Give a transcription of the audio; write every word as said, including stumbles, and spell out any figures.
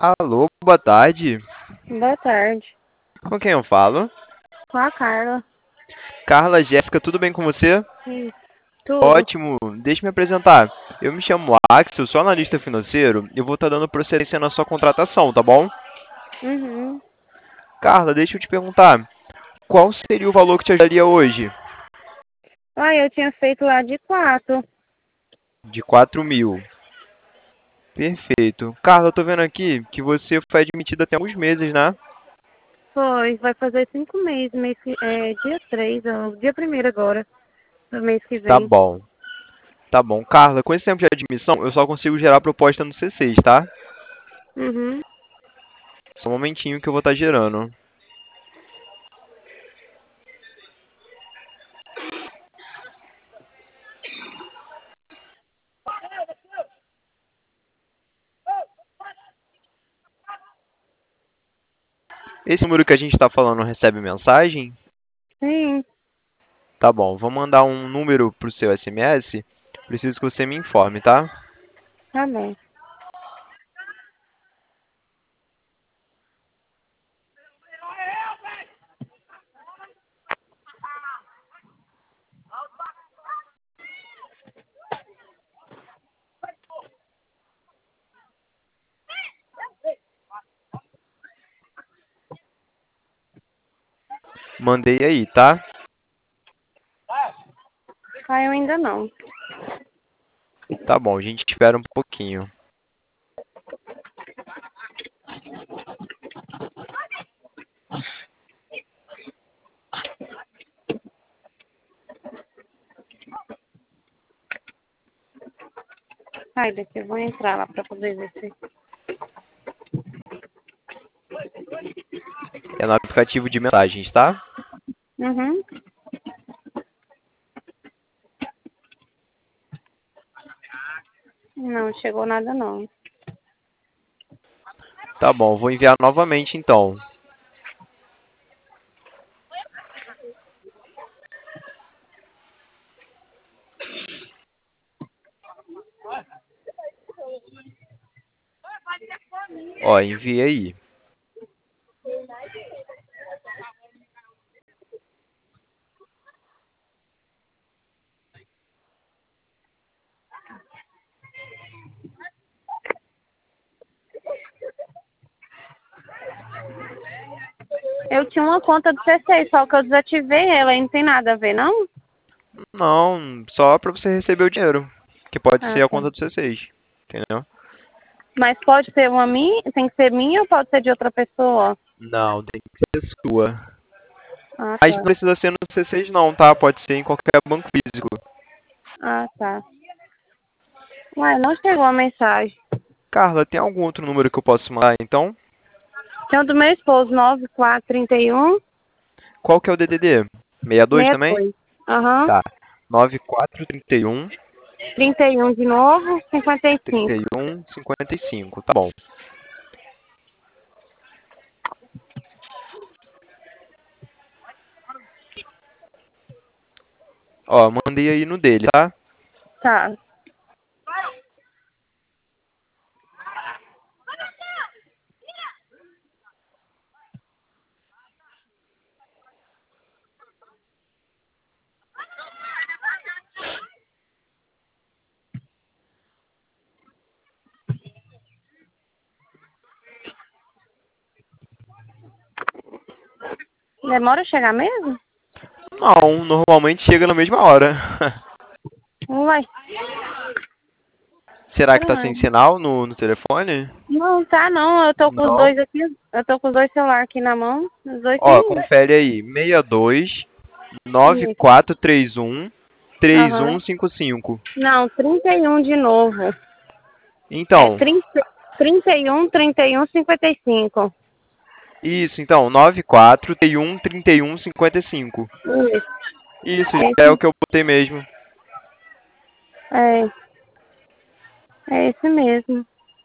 Alô, boa tarde. Boa tarde. Com quem eu falo? Com a Carla. Carla, Jéssica, tudo bem com você? Isso. Tudo. Ótimo, deixa eu me apresentar. Eu me chamo Axel, sou analista financeiro e eu vou estar dando procedência na sua contratação, tá bom? Uhum. Carla, deixa eu te perguntar, qual seria o valor que te ajudaria hoje? Ah, eu tinha feito lá de quatro. De quatro mil. Perfeito. Carla, eu tô vendo aqui que você foi admitida tem alguns meses, né? Foi. Vai fazer cinco meses. Mês que, é, dia três, ó, dia primeiro agora. Do mês que Tá vem. bom. Tá bom. Carla, com esse tempo de admissão, eu só consigo gerar proposta no C seis, tá? Uhum. Só um momentinho que eu vou estar gerando. Esse número que a gente está falando recebe mensagem? Sim. Tá bom, vou mandar um número pro seu S M S. Preciso que você me informe, tá? Tá bom. Mandei aí, tá? Ah, eu ainda não. Tá bom, a gente espera um pouquinho. Ai, daqui eu vou entrar lá pra poder ver se... É no aplicativo de mensagens, tá? Uhum. Não, chegou nada não. Tá bom, vou enviar novamente então. Ó, enviei aí. Eu tinha uma conta do C seis, só que eu desativei ela. Não tem nada a ver, não? Não, só pra você receber o dinheiro. Que pode Ah, ser a tá. conta do C seis. Entendeu? Mas pode ser uma minha? Tem que ser minha ou pode ser de outra pessoa? Não, tem que ser sua. Ah, Mas não tá. precisa ser no C seis não, tá? Pode ser em qualquer banco físico. Ah, tá. Ué, não chegou a mensagem. Carla, tem algum outro número que eu posso mandar então? Tem o do meu esposo, nove quatro trinta e um, Qual que é o D D D? sessenta e dois também? dois. Aham. Tá. nove quatro três um, trinta e um de novo, cinquenta e cinco. trinta e um, cinquenta e cinco. Tá bom. Ó, mandei aí no dele, tá? Tá. Demora a chegar mesmo? Não, normalmente chega na mesma hora. Uai. Será que tá sem Estranho. sinal no, no telefone? Não, tá não. Eu tô com os Não. dois aqui. Eu tô com os dois celulares aqui na mão. Os dois Ó, tem. confere aí. seis dois, nove Isso. quatro três um, três um Aham. cinco cinco. Não, trinta e um de novo. É Então, trinta, trinta e um, trinta e um, cinquenta e cinco. isso, então, nove quatro três um, trinta e um, cinquenta e cinco. Isso. Isso, É é o esse, que eu botei mesmo. é, é esse mesmo.